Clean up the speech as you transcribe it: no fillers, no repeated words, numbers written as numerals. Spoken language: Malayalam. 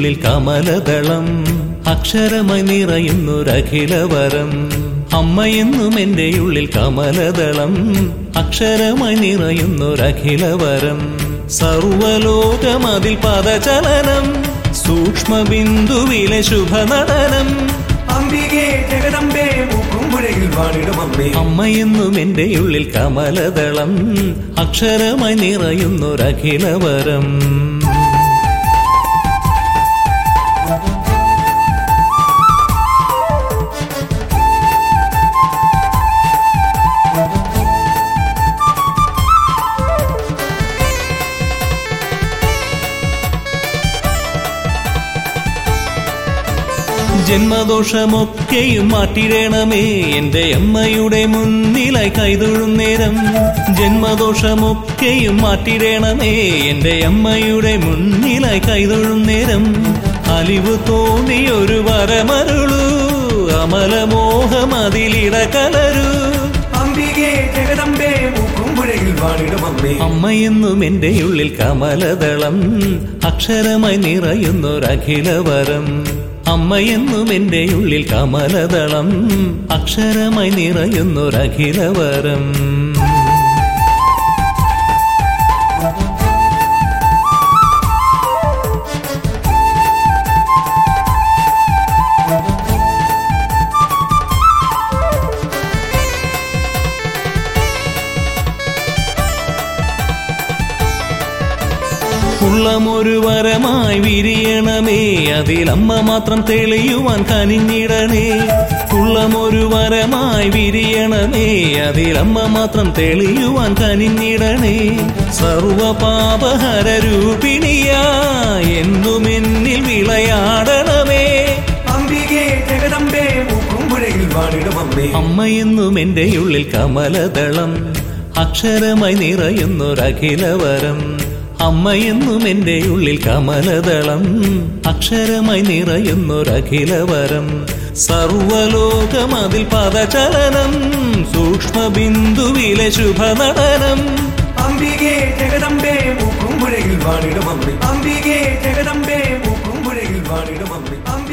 ഉള്ളിൽ കമലദളം അക്ഷരമായി നിറയുന്നൊരഖിലവരം അമ്മയെന്നും എൻ്റെ ഉള്ളിൽ കമലദളം അക്ഷരമായി നിറയുന്നൊരഖിലവരം സർവലോകമതിൽ പദചലനം സൂക്ഷ്മബിന്ദുവിലെ ശുഭനടനം അംബികേ ജഗദംബേ പൂക്കുമ്പുഴയിൽ വാണിടും അമ്മേ അമ്മയെന്നും എൻ്റെ ഉള്ളിൽ കമലദളം അക്ഷരമായി നിറയുന്നൊരഖിലവരം ജന്മദോഷമൊക്കെയും മാറ്റിടണമേ എൻ്റെ അമ്മയുടെ മുന്നിലായി കൈതൊഴും നേരം ജന്മദോഷമൊക്കെയും മാറ്റിടണമേ എൻ്റെ അമ്മയുടെ മുന്നിലായി കൈതൊഴും നേരം അലിവ് തോന്നിയൊരു വരമരുളൂ അമലമോഹമതിലിടകലരൂ അംബികേ ജഗദംബേ പൂക്കുമ്പുഴയിൽ വാണിടും അമ്മേ അമ്മയെന്നും എൻ്റെ ഉള്ളിൽ കമലദളം അക്ഷരമായി നിറയുന്നൊരഖിലവരം അമ്മയെന്നും എൻ്റെ ഉള്ളിൽ കമലദളം അക്ഷരമായി നിറയുന്നൊരഖിലവരം ഉള്ളമൊരു വരമായി വിരിയണമേ അതിലമ്മ മാത്രം തെളിയുവാൻ കനിഞ്ഞിടണേ ഉള്ളമൊരു വരമായി വിരിയണമേ അതിലമ്മ മാത്രം തെളിയുവാൻ കനിഞ്ഞിടണേ സർവപാപഹര രൂപിണിയായി എന്നും എന്നിൽ വിളയാടണമേ അംബികേ ജഗദംബേ പൂക്കുമ്പുഴയിൽ വാണിടും അമ്മേ അമ്മയെന്നും എൻ്റെ ഉള്ളിൽ കമലദളം അക്ഷരമായി നിറയുന്നൊരഖിലവരം അമ്മയെന്നും എൻ്റെ ഉള്ളിൽ കമലദളം അക്ഷരമായി നിറയുന്നൊരഖിലവരം സർവലോകമതിൽ പദചലനം സൂക്ഷ്മബിന്ദുവിലെ ശുഭനടനം അംബികേ ജഗദംബേ പൂക്കുമ്പുഴയിൽ വാണിടും അമ്മേ അംബികേ ജഗദംബേ പൂക്കുമ്പുഴയിൽ വാണിടും അമ്മേ